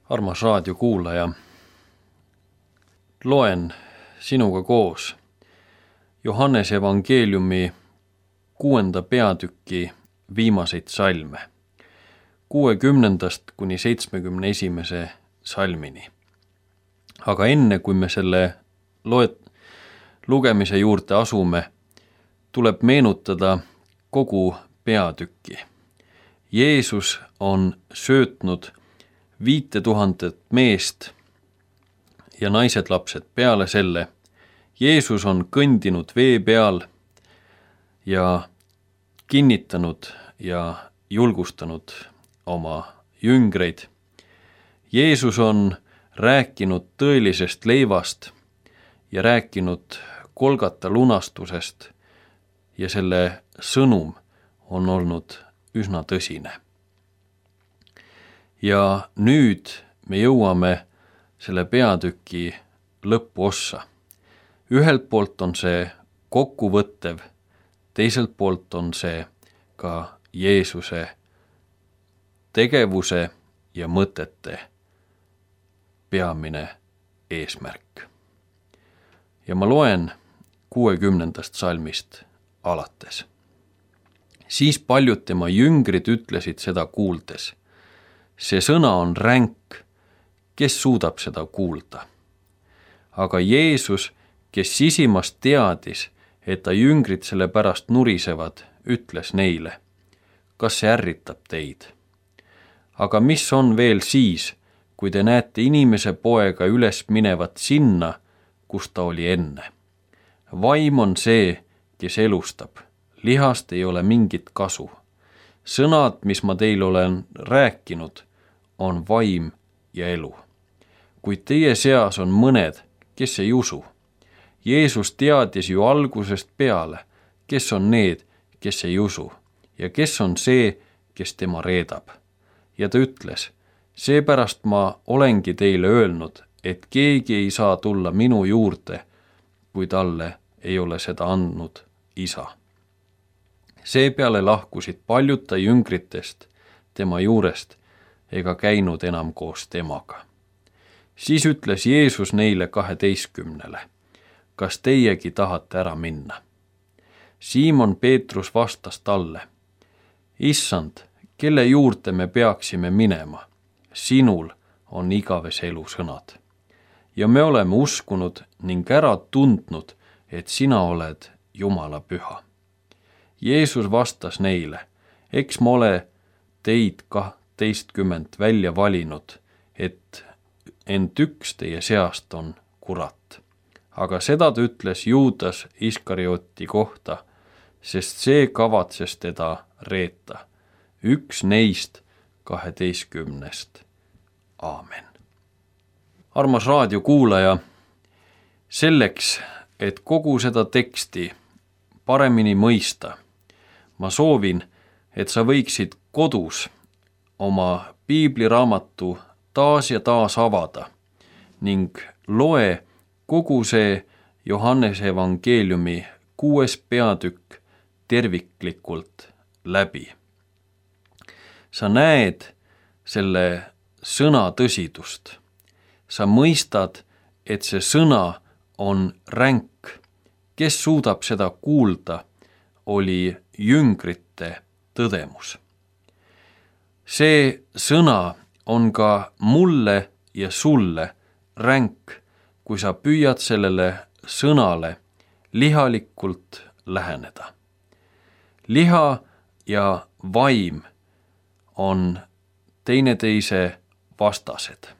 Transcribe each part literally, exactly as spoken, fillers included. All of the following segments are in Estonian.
Armas raadiokuulaja, loen sinuga koos Johannese evangeeliumi kuuenda peatüki viimaseid salme, kuuekümnendast kuni seitsmekümne esimese salmini. Aga enne, kui me selle loet, lugemise juurde asume, tuleb meenutada kogu peatükki. Jeesus on söötnud viite tuhandet meest ja naised lapsed. Peale selle Jeesus on kõndinud vee peal ja kinnitanud ja julgustanud oma jüngreid. Jeesus on rääkinud tõelisest leivast ja rääkinud Golgata lunastusest ja selle sõnum on olnud üsna tõsine. Ja nüüd me jõuame selle peatüki lõpuossa. Ühelt poolt on see kokkuvõttev, teiselt poolt on see ka Jeesuse tegevuse ja mõtete peamine eesmärk. Ja ma loen kuuekümnendast salmist alates. Siis paljud tema jüngrid ütlesid seda kuuldes: see sõna on ränk, kes suudab seda kuulda? Aga Jeesus, kes sisimast teadis, et ta jüngrid selle pärast nurisevad, ütles neile: kas see ärritab teid? Aga mis on veel siis, kui te näete inimese poega üles minevat sinna, kus ta oli enne? Vaim on see, kes elustab. Lihast ei ole mingit kasu. Sõnad, mis ma teil olen rääkinud, on vaim ja elu. Kuid teie seas on mõned, kes ei usu. Jeesus teadis ju algusest peale, kes on need, kes ei usu, ja kes on see, kes tema reedab. Ja ta ütles: seepärast ma olengi teile öelnud, et keegi ei saa tulla minu juurde, kui talle ei ole seda andnud isa. Seepeale lahkusid paljud ta jüngritest tema juurest ega käinud enam koos temaga. Siis ütles Jeesus neile kaheteistkümnele: kas teiegi tahate ära minna? Siimon Peetrus vastas talle: Issand, kelle juurde me peaksime minema? Sinul on igavese elu sõnad. Ja me oleme uskunud ning ära tundnud, et sina oled Jumala püha. Jeesus vastas neile: eks ma ole teid kahteistkümmend välja valinud, et ent üks teie seast on kurat. Aga seda ta ütles Juudas Iskarioti kohta, sest see kavatses teda reeta. Üks neist kaheteistkümnest. Aamen. Armas raadiokuulaja, selleks, et kogu seda teksti paremini mõista, ma soovin, et sa võiksid kodus oma piibliraamatu taas ja taas avada ning loe kogu see Johannese evangeeliumi kuues peatükk terviklikult läbi. Sa näed selle sõna tõsidust. Sa mõistad, et see sõna on ränk. Kes suudab seda kuulda, oli jüngrite tõdemus. See sõna on ka mulle ja sulle ränk, kui sa püüad sellele sõnale lihalikult läheneda. Liha ja vaim on teineteise vastased.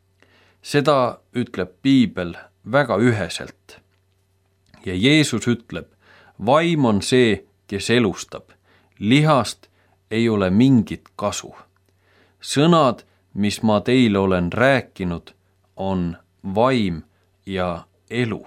Seda ütleb piibel väga üheselt. Ja Jeesus ütleb: vaim on see, kes elustab. Lihast ei ole mingit kasu. Sõnad, mis ma teile olen rääkinud, on vaim ja elu.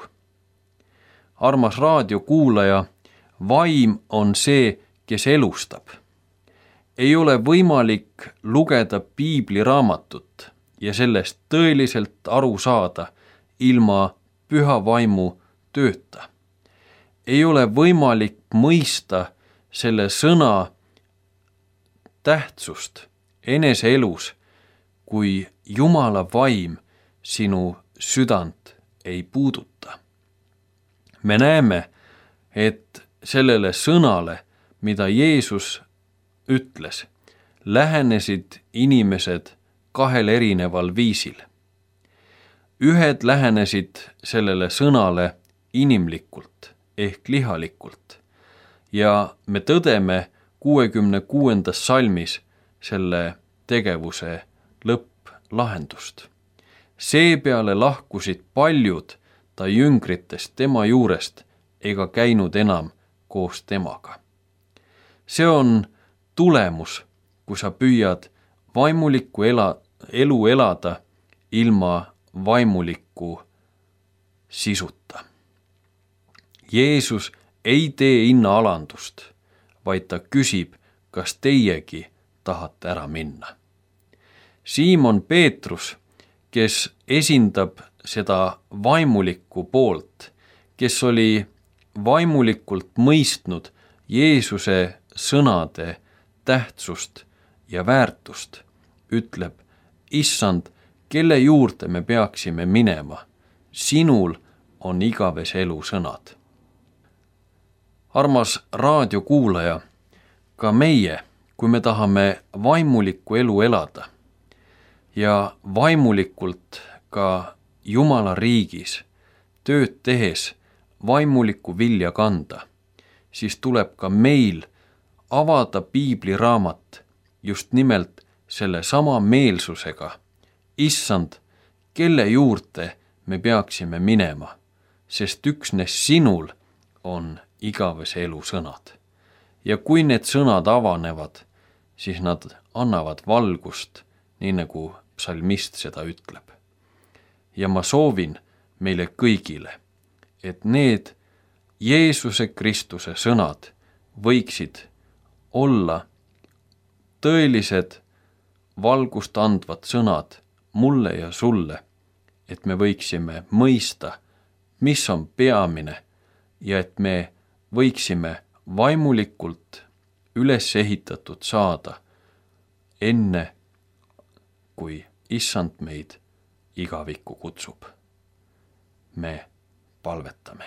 Armas raadiokuulaja, vaim on see, kes elustab. Ei ole võimalik lugeda piibliraamatut ja sellest tõeliselt aru saada ilma püha vaimu tööta. Ei ole võimalik mõista selle sõna tähtsust enese elus, kui Jumala vaim sinu südant ei puuduta. Me näeme, et sellele sõnale, mida Jeesus ütles, lähenesid inimesed kahel erineval viisil. Ühed lähenesid sellele sõnale inimlikult ehk lihalikult ja me tõdeme kuuekümne kuuendas salmis selle tegevuse lõpplahendust. Seepeale lahkusid paljud ta jüngritest tema juurest ega käinud enam koos temaga. See on tulemus, kui sa püüad vaimulikku ela, elu elada ilma vaimuliku sisuta. Jeesus ei tee hinnaalandust, vaid ta küsib, kas teiegi tahate ära minna. Siimon Peetrus, kes esindab seda vaimulikku poolt, kes oli vaimulikult mõistnud Jeesuse sõnade tähtsust ja väärtust, ütleb, issand, kelle juurde me peaksime minema, sinul on igavese elu sõnad. Armas raadiokuulaja, ka meie, kui me tahame vaimulikku elu elada ja vaimulikult ka Jumala riigis tööd tehes vaimulikku vilja kanda, siis tuleb ka meil avada piibliraamat just nimelt selle sama meelsusega. Issand, kelle juurde me peaksime minema, sest üksnes sinul on igavese elu sõnad. Ja kui need sõnad avanevad, siis nad annavad valgust, nii nagu psalmist seda ütleb. Ja ma soovin meile kõigile, et need Jeesuse Kristuse sõnad võiksid olla tõelised valgust andvad sõnad mulle ja sulle, et me võiksime mõista, mis on peamine ja et me võiksime vaimulikult üles ehitatud saada enne, kui issand meid igavikku kutsub. Me palvetame.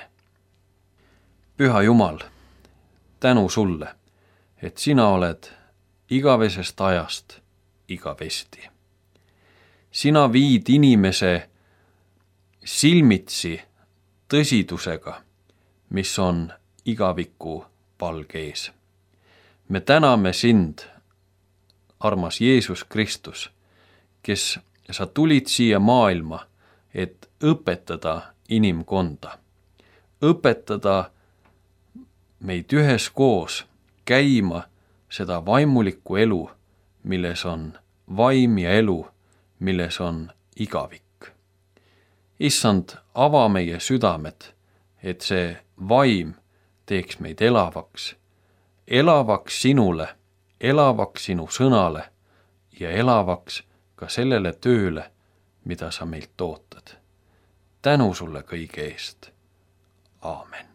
Püha Jumal, tänu sulle, et sina oled igavesest ajast igavesti. Sina viid inimese silmitsi tõsidusega, mis on igaviku palge ees. Me täname sind, armas Jeesus Kristus, kes sa tulid siia maailma, et õpetada inimkonda. Õpetada meid üheskoos käima seda vaimulikku elu, milles on vaim ja elu, milles on igavik. Issand, ava meie südamed, et see vaim teeks meid elavaks, elavaks sinule, elavaks sinu sõnale ja elavaks ka sellele tööle, mida sa meilt ootad. Tänu sulle kõige eest. Aamen.